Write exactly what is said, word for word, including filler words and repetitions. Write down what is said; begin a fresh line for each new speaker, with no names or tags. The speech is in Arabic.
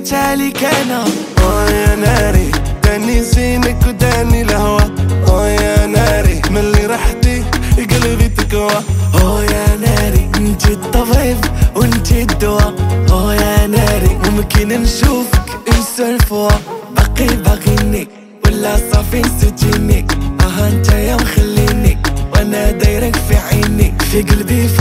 درت عليك انا. اه يا ناري داني زينك وداني الهوى. اه يا ناري ملي رحتي قلبي تكوى. اه يا ناري انتي الطبيب وانتي الدواء. اه يا ناري ممكن نشوفك نسولفوا. باقي باغيني ولا صافي نسيتيني؟ اه انت يا مخليني وانا دايرك في عيني، في قلبي